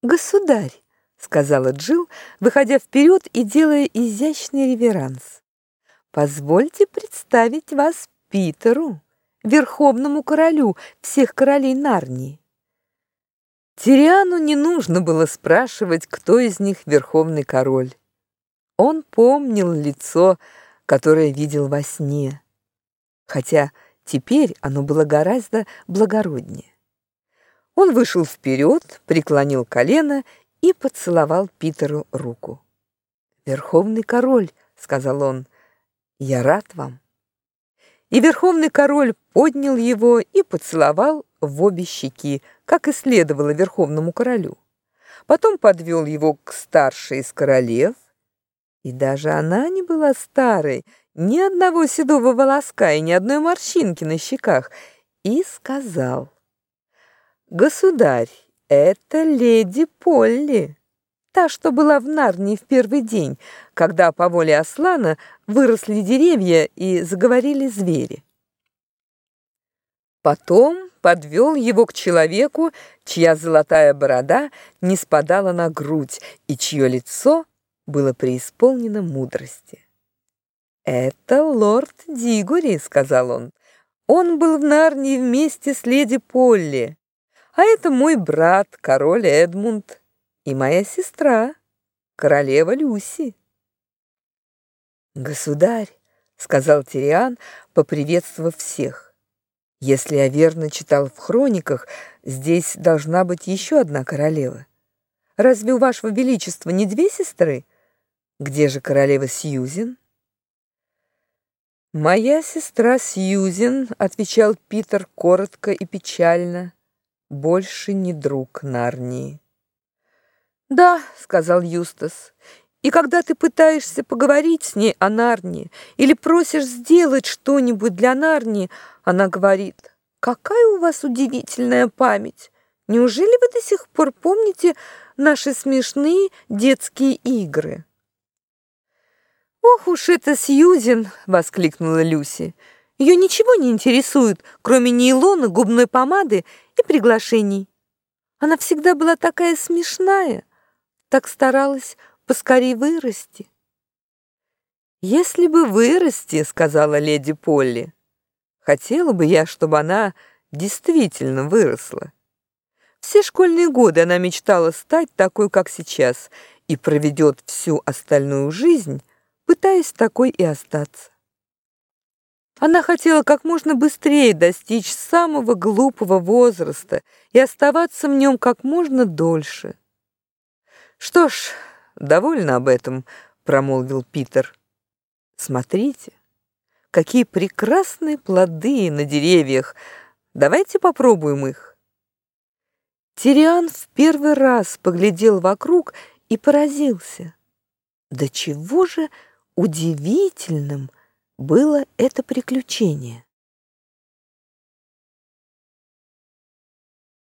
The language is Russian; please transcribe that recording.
«Государь», — сказала Джил, выходя вперед и делая изящный реверанс, «позвольте представить вас Питеру, верховному королю всех королей Нарнии». Тириану не нужно было спрашивать, кто из них верховный король. Он помнил лицо, которое видел во сне, хотя теперь оно было гораздо благороднее. Он вышел вперед, преклонил колено и поцеловал Питеру руку. «Верховный король», — сказал он, — «я рад вам». И верховный король поднял его и поцеловал в обе щеки, как и следовало верховному королю. Потом подвел его к старшей из королев, и даже она не была старой, ни одного седого волоска и ни одной морщинки на щеках, и сказал: «Государь, это леди Полли, та, что была в Нарнии в первый день, когда по воле Аслана выросли деревья и заговорили звери». Потом подвел его к человеку, чья золотая борода не спадала на грудь и чье лицо было преисполнено мудрости. «Это лорд Дигори», — сказал он. «Он был в Нарнии вместе с леди Полли. А это мой брат, король Эдмунд, и моя сестра, королева Люси». «Государь», — сказал Тириан, поприветствовав всех, — «если я верно читал в хрониках, здесь должна быть еще одна королева. Разве у вашего величества не две сестры? Где же королева Сьюзен?» «Моя сестра Сьюзен», — отвечал Питер коротко и печально, — «больше не друг Нарнии». «Да», — сказал Юстас, — «и когда ты пытаешься поговорить с ней о Нарнии или просишь сделать что-нибудь для Нарнии, она говорит: какая у вас удивительная память! Неужели вы до сих пор помните наши смешные детские игры?» «Ох уж это Сьюзен!» — воскликнула Люси. «Ее ничего не интересует, кроме нейлона, губной помады и приглашений. Она всегда была такая смешная, так старалась поскорей вырасти». «Если бы вырасти, — сказала леди Полли, — хотела бы я, чтобы она действительно выросла. Все школьные годы она мечтала стать такой, как сейчас, и проведет всю остальную жизнь, пытаясь такой и остаться. Она хотела как можно быстрее достичь самого глупого возраста и оставаться в нем как можно дольше». «Что ж, довольно об этом», — промолвил Питер. «Смотрите, какие прекрасные плоды на деревьях. Давайте попробуем их». Тириан в первый раз поглядел вокруг и поразился. До чего же удивительным было это приключение.